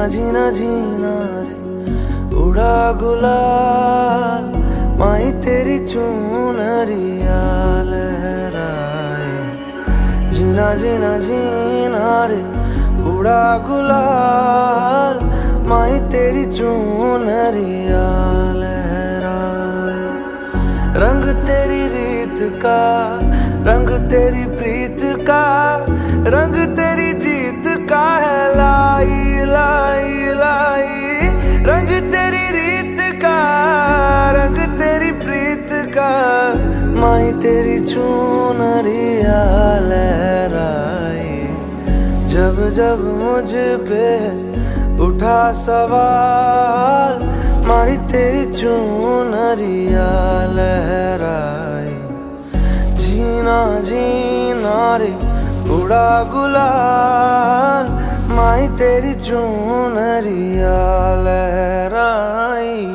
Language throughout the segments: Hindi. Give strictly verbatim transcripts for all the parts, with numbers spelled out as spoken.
जीना जीना रे उड़ा गुलाल माई तेरी चुनरिया लहराए। जीना जीना जीना रे उड़ा गुलाल माई तेरी चुनरिया लहराए। रंग तेरी रीत का रंग तेरी प्रीत का रंग तेरी जीत का है लाई लाई लाई। रंग तेरी रीत का रंग तेरी प्रीत का माई तेरी चुनरिया लहराए। जब जब मुझ पे उठा सवाल मारी तेरी चुनरिया लहराए। जीना जीना रे उड़ा गुलाल माई तेरी चुनरिया लहराई।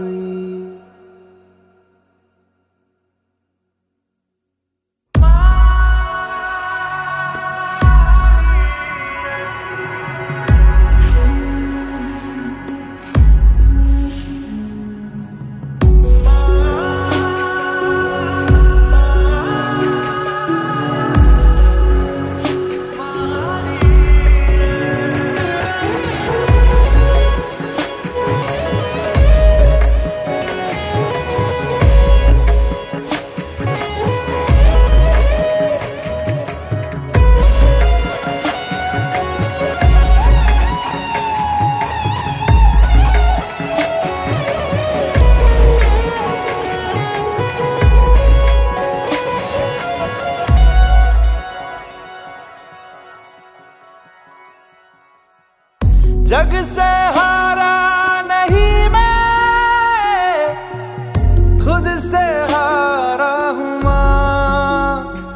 जग से हारा नहीं मैं खुद से हारा हूँ माँ।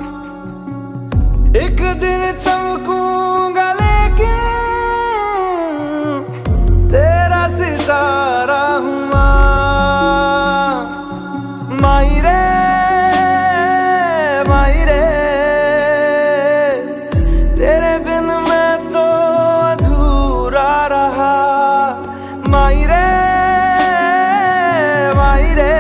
एक दिन चमकूंगा लेकिन तेरा सितारा हूँ माँ। माई रे माई रे तेरे बिन मैं तो माई रे माई रे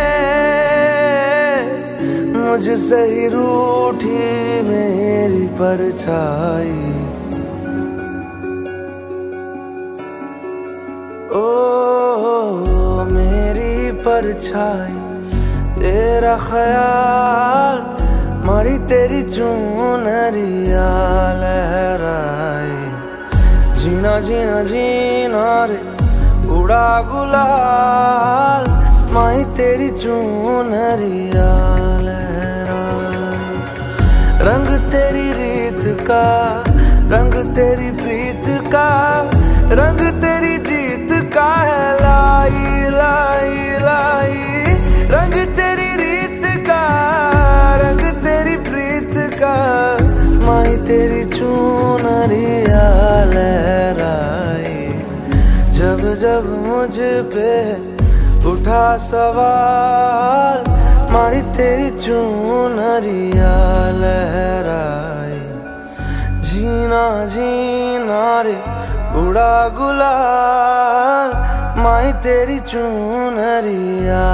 मुझसे ही रूठी मेरी परछाई। ओ मेरी परछाई तेरा ख्याल मारी तेरी चुनरिया लहराए। जीना जीना जीना रे उड़ा गुलाल माई तेरी चुनरिया लहराए। रंग तेरी रीत का रंग तेरी प्रीत का रंग तेरी जीत का है लाई लाई लाई। रंग तेरी रीत का रंग तेरी प्रीत का माई तेरी चुनरिया लहराए। जब जब मुझ पे उठा सवाल मारी तेरी चुनरिया लहराए। जीना जीना रे उड़ा गुलाल माई तेरी चुनरिया